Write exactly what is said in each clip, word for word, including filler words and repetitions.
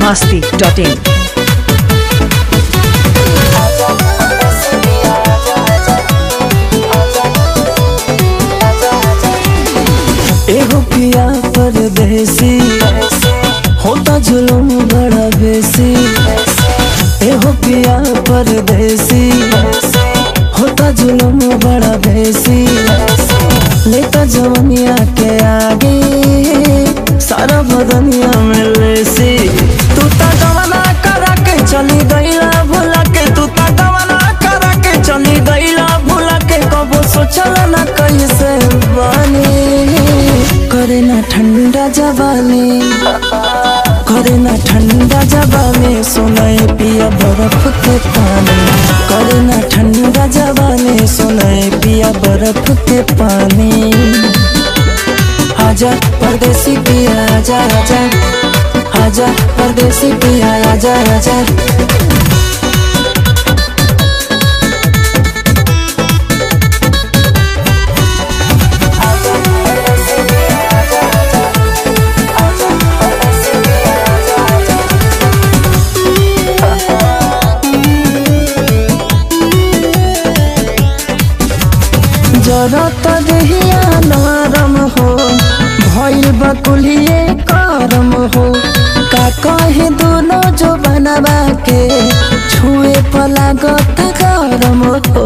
masti dot in. एगो पिया परदेसी होता जुलुम बड़ा बेसी। एगो पिया परदेसी होता जुलुम बड़ा बेसी। लेता जवनिया के आगे सारा बदनिया में लेसी। तू ता गवना करा के चली गईला भुला के। तू ता गवना करा के चली गईला भुला के। कबो सोचल ना कैसे बानी करे ना ठंडा जवानी। करे ना ठंडा जवानी सुनाए पिया बर्फ के पानी। करे ना ठंडा जवानी सुनाए पिया बर्फ के पानी। आजा परदेसी पिया आजा आजा आजा परदेसी पिया आजा आजा। जरत देहिया नरम हो भइल बकुलिए करम हो। का कहे दोनों जो बनवा के छुए पलागत गरम हो।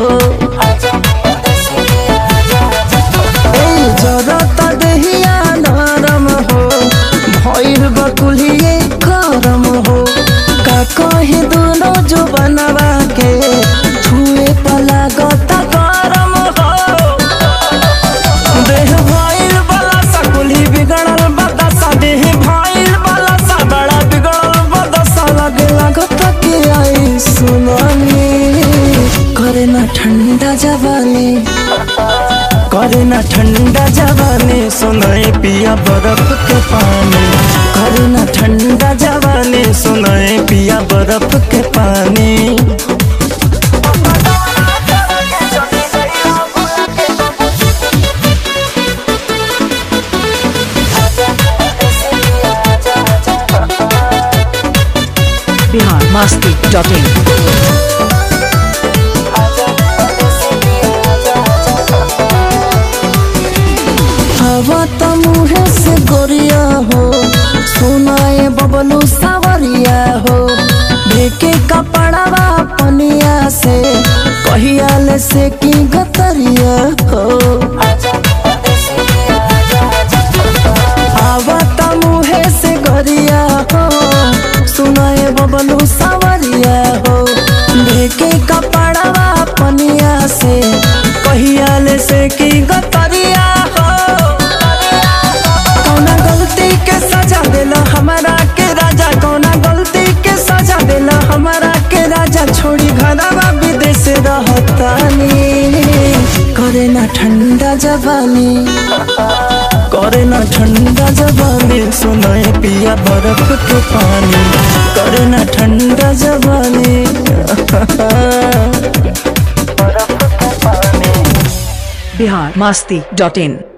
ए जरत देहिया नरम हो भइल बकुलिए करम हो। का कहे दोनों जो बनवा के छुए पलागत गरम हो। देह भाईल वाला सा कुली बिगड़ल बदसा। देह भाईल वाला सा बड़ा बिगड़ल बदसा। लगे लागत के आई सुनानी करे ना ठंडा जवानी। करे ना ठंडा जवानी सुनाए पिया बर्फ के पानी। करे ना ठंडा जवानी सुनाए पिया बर्फ के पानी। Bihar masti dot in. हवा तो मुहे से गोरिया हो सुनाए बबलू सावरिया हो। देखे कपड़वा पनिया से कहियाल से की गतरिया हो। हवा तो मुहे से गोरिया हो सुनाए बबलू सावरिया हो। देखे कपड़वा पनिया से कहियाल से की गतरिया हो। कौना गलती के सजा देला हमारा के राजा। कौना गलती के सजा देला हमारा के राजा। छोड़ी घरवा विदेश रहतानी करे ना ठंडा जवानी। करे ना ठंडा जवानी सुनाए पिया बर्फ के पानी। करे ना ठंडा जवानी बर्फ के पानी। Bihar masti dot in.